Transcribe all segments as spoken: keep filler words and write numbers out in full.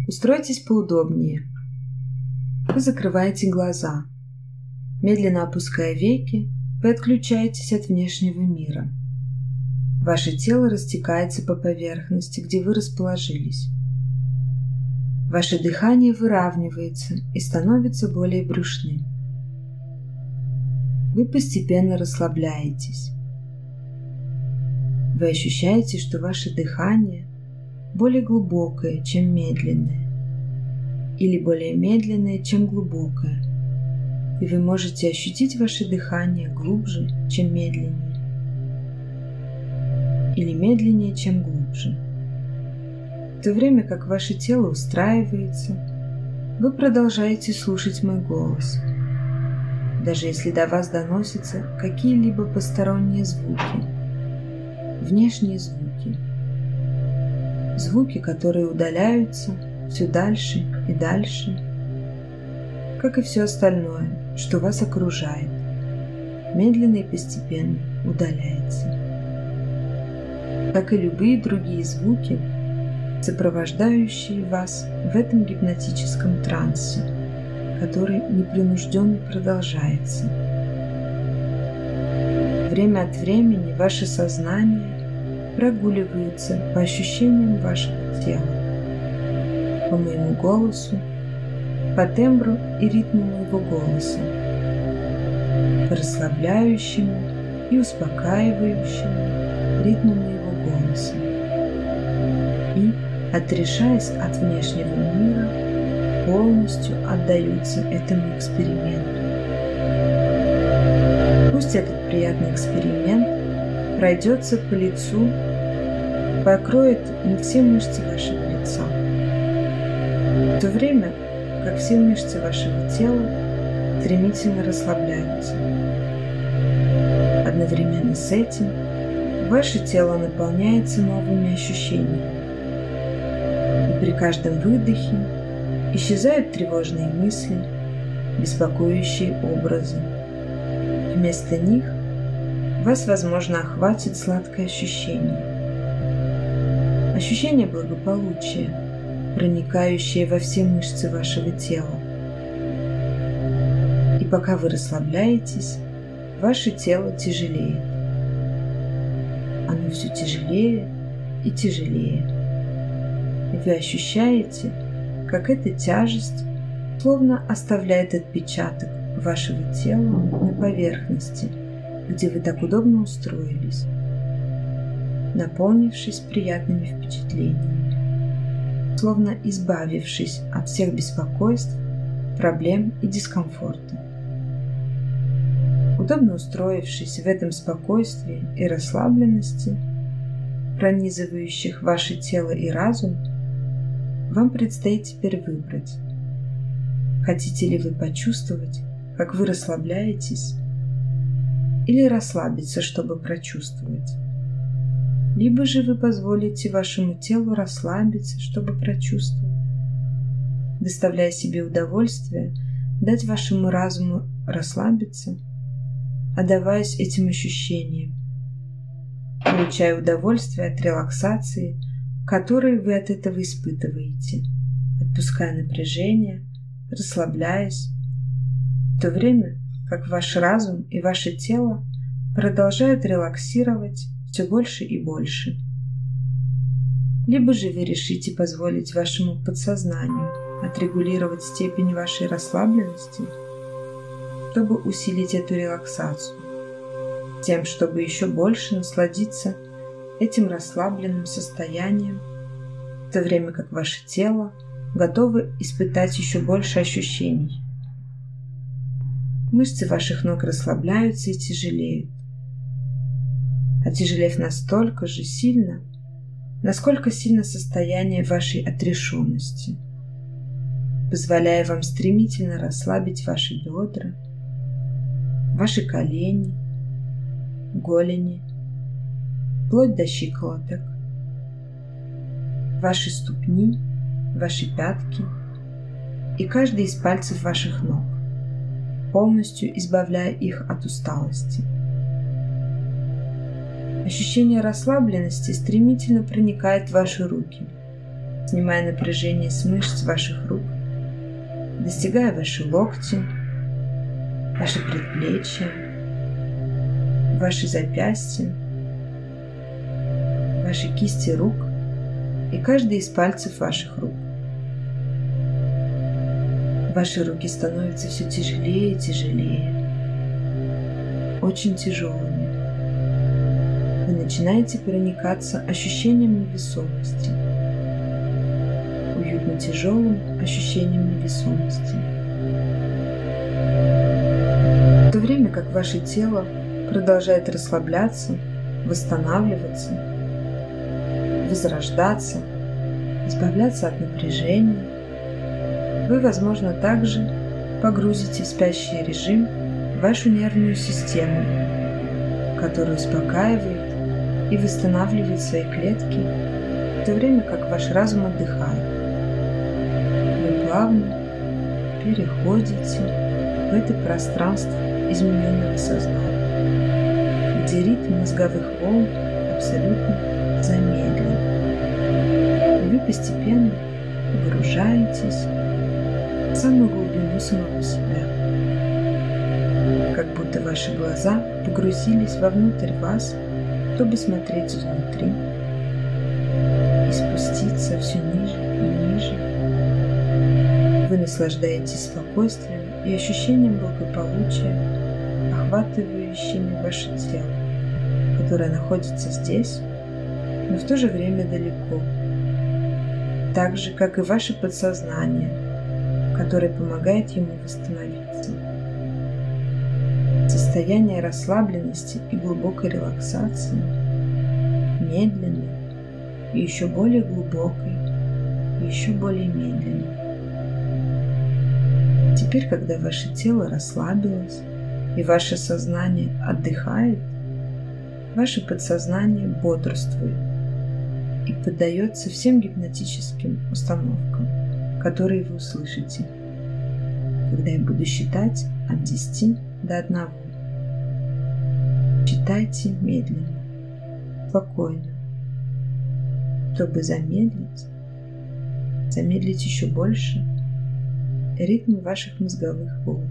Устройтесь поудобнее. Вы закрываете глаза. Медленно опуская веки, вы отключаетесь от внешнего мира. Ваше тело растекается по поверхности, где вы расположились. Ваше дыхание выравнивается и становится более брюшным. Вы постепенно расслабляетесь. Вы ощущаете, что ваше дыхание более глубокое, чем медленное, или более медленное, чем глубокое, и вы можете ощутить ваше дыхание глубже, чем медленнее, или медленнее, чем глубже. В то время как ваше тело устраивается, вы продолжаете слушать мой голос, даже если до вас доносятся какие-либо посторонние звуки, внешние звуки, звуки, которые удаляются все дальше и дальше, как и все остальное, что вас окружает, медленно и постепенно удаляется. Как и любые другие звуки, сопровождающие вас в этом гипнотическом трансе, который непринужденно продолжается. Время от времени ваше сознание прогуливается по ощущениям вашего тела, по моему голосу, по тембру и ритму моего голоса, по расслабляющему и успокаивающему ритму моего голоса. И, отрешаясь от внешнего мира, полностью отдаются этому эксперименту. Пусть этот приятный эксперимент пройдется по лицу, покроет не все мышцы вашего лица, в то время как все мышцы вашего тела стремительно расслабляются. Одновременно с этим ваше тело наполняется новыми ощущениями, и при каждом выдохе исчезают тревожные мысли, беспокоящие образы. Вместо них вас, возможно, охватит сладкое ощущение. Ощущение благополучия, проникающее во все мышцы вашего тела. И пока вы расслабляетесь, ваше тело тяжелеет. Оно все тяжелее и тяжелее. И вы ощущаете, как эта тяжесть словно оставляет отпечаток вашего тела на поверхности, где вы так удобно устроились, наполнившись приятными впечатлениями, словно избавившись от всех беспокойств, проблем и дискомфорта. Удобно устроившись в этом спокойствии и расслабленности, пронизывающих ваше тело и разум, вам предстоит теперь выбрать, хотите ли вы почувствовать, как вы расслабляетесь, или расслабиться, чтобы прочувствовать. Либо же вы позволите вашему телу расслабиться, чтобы прочувствовать, доставляя себе удовольствие, дать вашему разуму расслабиться, отдаваясь этим ощущениям, получая удовольствие от релаксации, которую вы от этого испытываете, отпуская напряжение, расслабляясь, в то время как ваш разум и ваше тело продолжают релаксировать все больше и больше. Либо же вы решите позволить вашему подсознанию отрегулировать степень вашей расслабленности, чтобы усилить эту релаксацию, тем, чтобы еще больше насладиться этим расслабленным состоянием, в то время как ваше тело готово испытать еще больше ощущений. Мышцы ваших ног расслабляются и тяжелеют, отяжелев настолько же сильно, насколько сильно состояние вашей отрешенности, позволяя вам стремительно расслабить ваши бедра, ваши колени, голени, вплоть до щиколоток, ваши ступни, ваши пятки и каждый из пальцев ваших ног, полностью избавляя их от усталости. Ощущение расслабленности стремительно проникает в ваши руки, снимая напряжение с мышц ваших рук, достигая ваши локти, ваши предплечья, ваши запястья, ваши кисти рук и каждый из пальцев ваших рук. Ваши руки становятся все тяжелее и тяжелее, очень тяжелыми. Вы начинаете проникаться ощущением невесомости, уютно тяжелым ощущением невесомости. В то время как ваше тело продолжает расслабляться, восстанавливаться, возрождаться, избавляться от напряжения, вы, возможно, также погрузите в спящий режим вашу нервную систему, которая успокаивает и восстанавливает свои клетки, в то время как ваш разум отдыхает. Вы плавно переходите в это пространство измененного сознания, где ритм мозговых волн абсолютно замедлен. И вы постепенно погружаетесь в самую глубину самого себя, как будто ваши глаза погрузились вовнутрь вас, чтобы смотреть изнутри и спуститься все ниже и ниже. Вы наслаждаетесь спокойствием и ощущением благополучия, охватывающими ваше тело, которое находится здесь, но в то же время далеко, так же, как и ваше подсознание, которое помогает ему восстановиться. Состояние расслабленности и глубокой релаксации, медленной и еще более глубокой, и еще более медленной. Теперь, когда ваше тело расслабилось и ваше сознание отдыхает, ваше подсознание бодрствует и поддается всем гипнотическим установкам, которые вы услышите, когда я буду считать от десяти до одного. Считайте медленно, спокойно, чтобы замедлить, замедлить еще больше ритм ваших мозговых волн.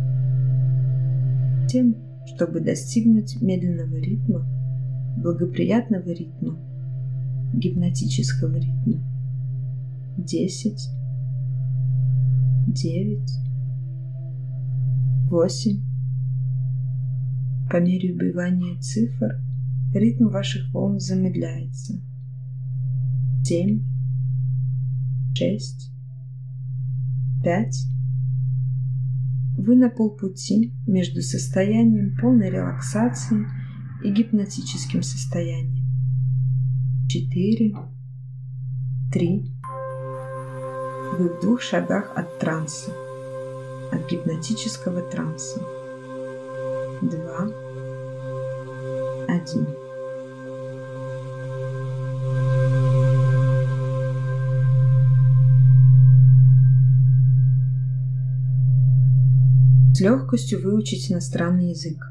Тем, чтобы достигнуть медленного ритма, благоприятного ритма, гипнотического ритма. Десять, девять, восемь. По мере убывания цифр ритм ваших волн замедляется. Семь, шесть, пять. Вы на полпути между состоянием полной релаксации и гипнотическим состоянием. Четыре, три. Вы в двух шагах от транса, от гипнотического транса. Два, один. С легкостью выучить иностранный язык.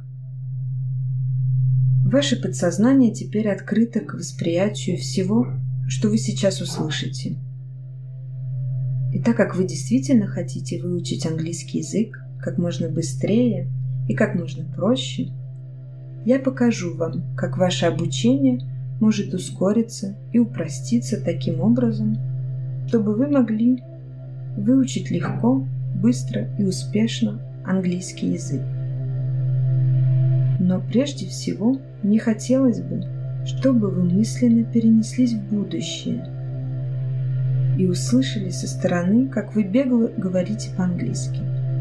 Ваше подсознание теперь открыто к восприятию всего, что вы сейчас услышите. И так как вы действительно хотите выучить английский язык как можно быстрее и как можно проще, я покажу вам, как ваше обучение может ускориться и упроститься таким образом, чтобы вы могли выучить легко, быстро и успешно английский язык. Но прежде всего мне хотелось бы, чтобы вы мысленно перенеслись в будущее и услышали со стороны, как вы бегло говорите по-английски.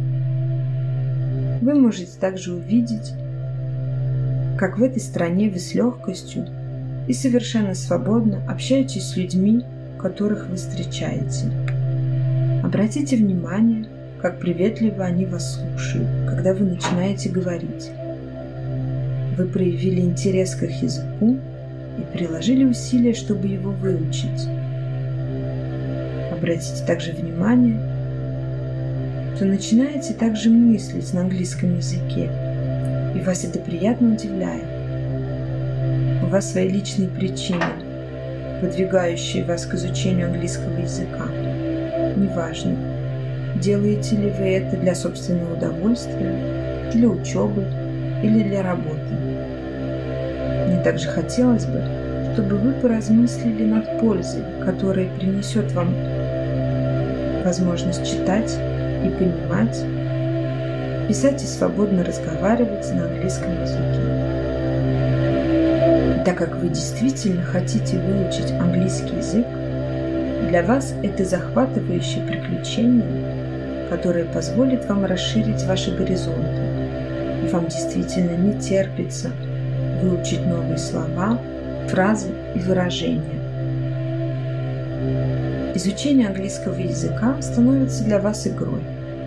Вы можете также увидеть, как в этой стране вы с легкостью и совершенно свободно общаетесь с людьми, которых вы встречаете. Обратите внимание, как приветливо они вас слушают, когда вы начинаете говорить. Вы проявили интерес к их языку и приложили усилия, чтобы его выучить. Обратите также внимание, что начинаете также мыслить на английском языке, и вас это приятно удивляет. У вас свои личные причины, подвигающие вас к изучению английского языка. Неважно, делаете ли вы это для собственного удовольствия, для учебы или для работы. Мне также хотелось бы, чтобы вы поразмыслили над пользой, которая принесет вам возможность читать и понимать, писать и свободно разговаривать на английском языке. И так как вы действительно хотите выучить английский язык, для вас это захватывающее приключение, которое позволит вам расширить ваши горизонты, и вам действительно не терпится выучить новые слова, фразы и выражения. Изучение английского языка становится для вас игрой.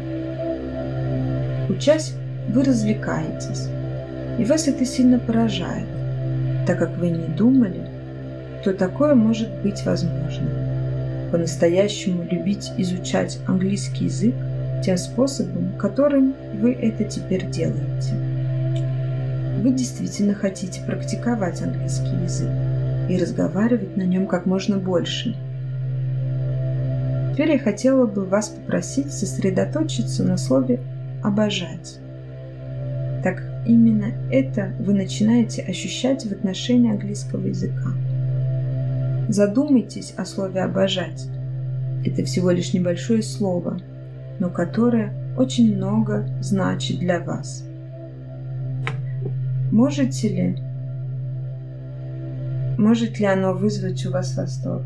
Учась, вы развлекаетесь, и вас это сильно поражает, так как вы не думали, что такое может быть возможно. По-настоящему любить изучать английский язык тем способом, которым вы это теперь делаете. Вы действительно хотите практиковать английский язык и разговаривать на нем как можно больше. Теперь я хотела бы вас попросить сосредоточиться на слове «обожать». Так именно это вы начинаете ощущать в отношении английского языка. Задумайтесь о слове «обожать». Это всего лишь небольшое слово, но которое очень много значит для вас. Можете ли, может ли оно вызвать у вас восторг?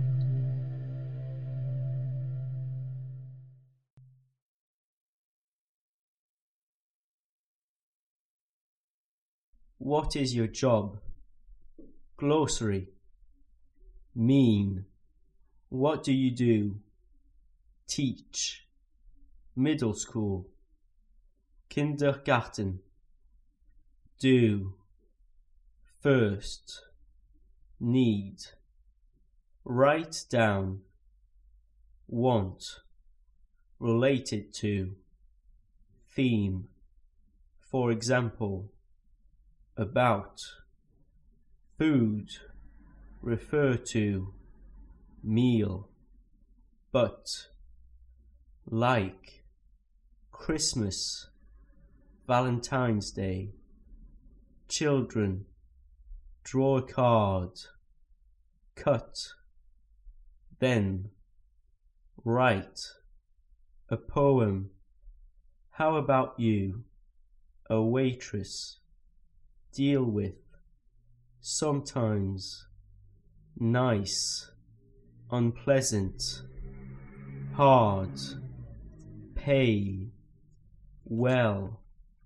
What is your job? Glossary. Mean. What do you do? Teach. Middle school. Kindergarten. Do. First. Need. Write down. Want. Related to. Theme. For example. About. Food. Refer to. Meal. But. Like. Christmas. Valentine's Day. Children. Draw a card. Cut. Then. Write. A poem. How about you? A waitress. Deal with. Sometimes. Nice. Unpleasant. Hard. Pay. Well.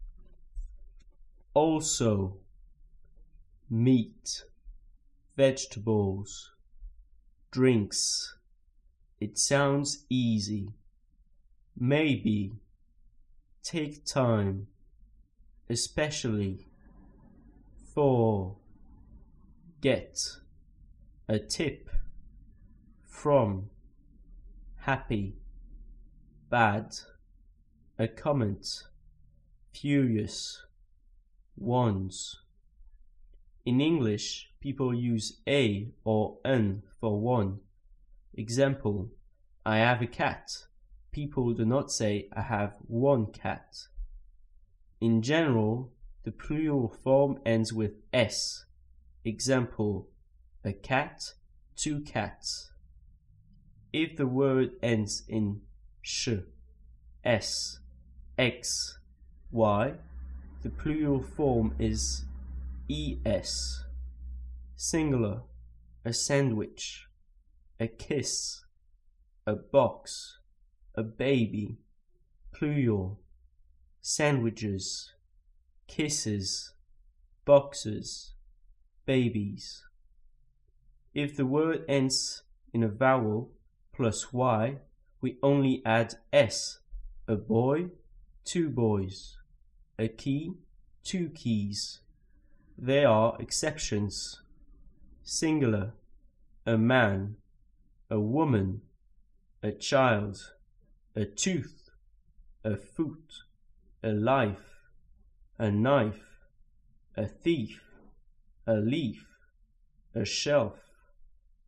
Also. Meat. Vegetables. Drinks. It sounds easy. Maybe. Take time. Especially. For. Get. A tip. From. Happy. Bad. A comment. Furious. Ones. In English, people use a or an for one. Example, I have a cat. People do not say I have one cat. In general, the plural form ends with s. Example, a cat, two cats. If the word ends in sh, s, x, y, the plural form is es. Singular, a sandwich, a kiss, a box, a baby. Plural, sandwiches, kisses, boxes, babies. If the word ends in a vowel plus y, we only add s. A boy, two boys. A key, two keys. There are exceptions. Singular, a man, a woman, a child, a tooth, a foot, a life, a knife, a thief, a leaf, a shelf,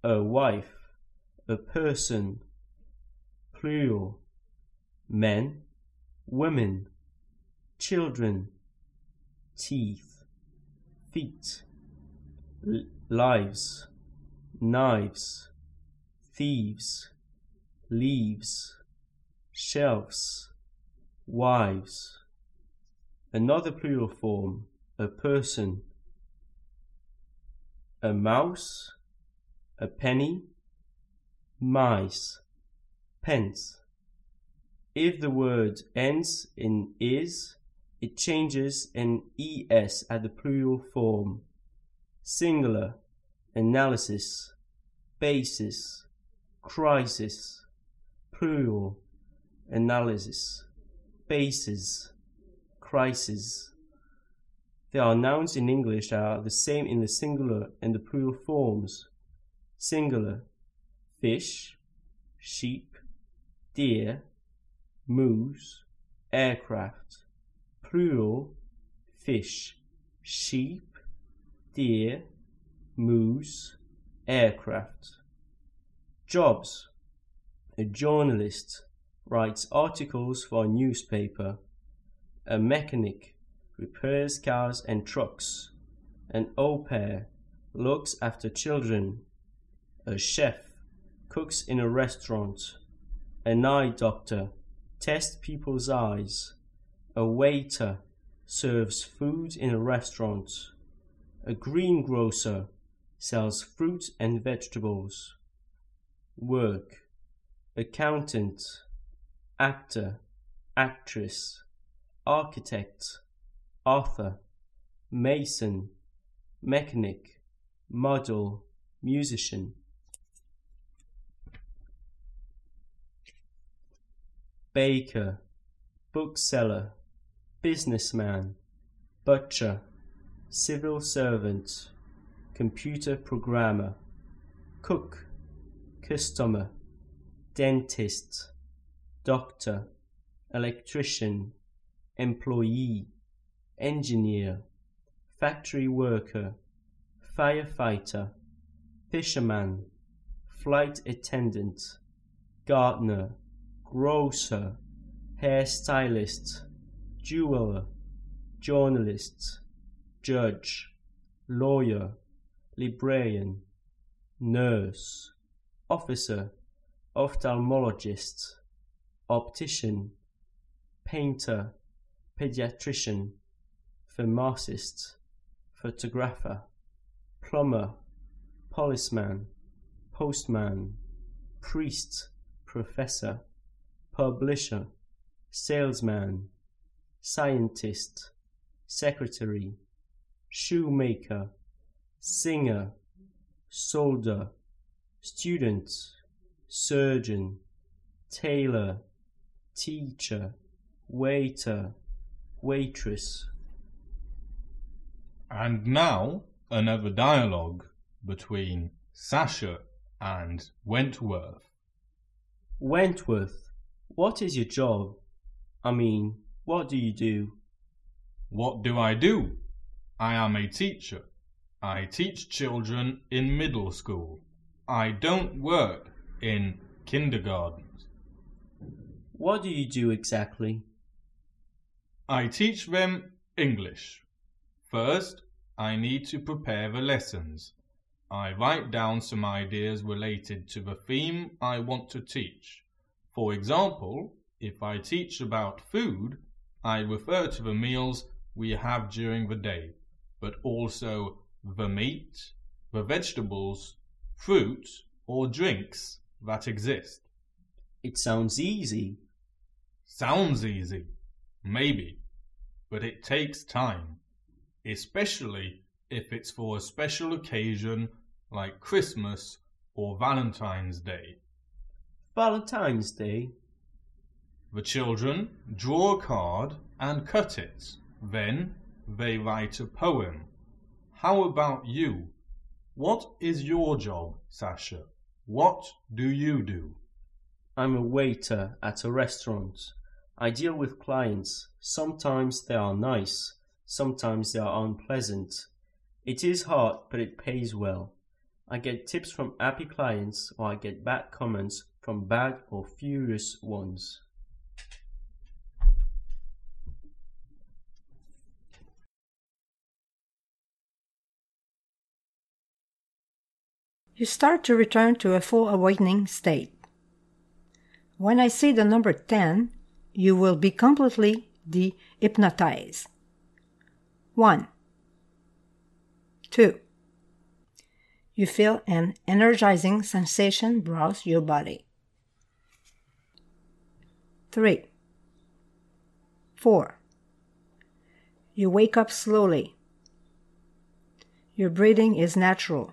a wife, a person, plural, men, women, children, teeth, feet, l- lives, knives, thieves, leaves, shelves, wives. Another plural form, a person, a mouse, a penny, mice, pence. If the word ends in is, it changes an es at the plural form. Singular, analysis, basis, crisis. Plural, analysis, basis, crisis. There are nouns in English that are the same in the singular and the plural forms. Singular, fish, sheep, deer, moose, aircraft. Plural, fish, sheep, deer, moose, aircraft. Jobs. A journalist writes articles for a newspaper. A mechanic repairs cars and trucks. An au pair looks after children. A chef cooks in a restaurant. An eye doctor tests people's eyes. A waiter serves food in a restaurant. A greengrocer sells fruit and vegetables. Work. Accountant, actor, actress, architect, author, mason, mechanic, model, musician. Baker, bookseller, businessman, butcher, civil servant, computer programmer, cook, customer, dentist, doctor, electrician, employee, engineer, factory worker, firefighter, fisherman, flight attendant, gardener, grocer, hairstylist, jeweler, journalist, judge, lawyer, librarian, nurse, officer, ophthalmologist, optician, painter, pediatrician, pharmacist, photographer, plumber, policeman, postman, priest, professor, publisher, salesman, scientist, secretary, shoemaker, singer, soldier, student, surgeon, tailor, teacher, waiter, waitress. And now another dialogue between Sasha and Wentworth. Wentworth, what is your job? I mean, what do you do? What do I do? I am a teacher. I teach children in middle school. I don't work in kindergartens. What do you do exactly? I teach them English. First, I need to prepare the lessons. I write down some ideas related to the theme I want to teach. For example, if I teach about food, I refer to the meals we have during the day, but also the meat, the vegetables, fruit, or drinks that exist. It sounds easy. Sounds easy, maybe, but it takes time, especially if it's for a special occasion like Christmas or Valentine's Day. Valentine's Day? The children draw a card and cut it. Then they write a poem. How about you? What is your job, Sasha? What do you do? I'm a waiter at a restaurant. I deal with clients. Sometimes they are nice, sometimes they are unpleasant. It is hard, but it pays well. I get tips from happy clients or I get bad comments from bad or furious ones. You start to return to a full awakening state. When I say the number ten, you will be completely de-hypnotized. One. Two. You feel an energizing sensation browse your body. Three. Four. You wake up slowly. Your breathing is natural.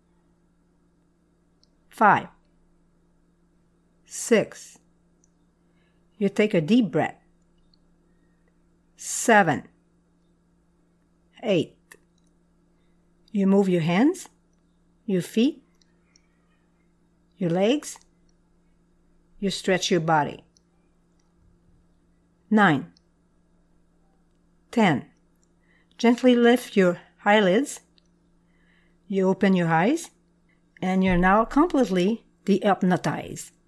Five. Six. You take a deep breath. Seven. Eight. You move your hands, your feet, your legs. You stretch your body. Nine. Ten. Gently lift your eyelids. You open your eyes, and you're now completely de-hypnotized.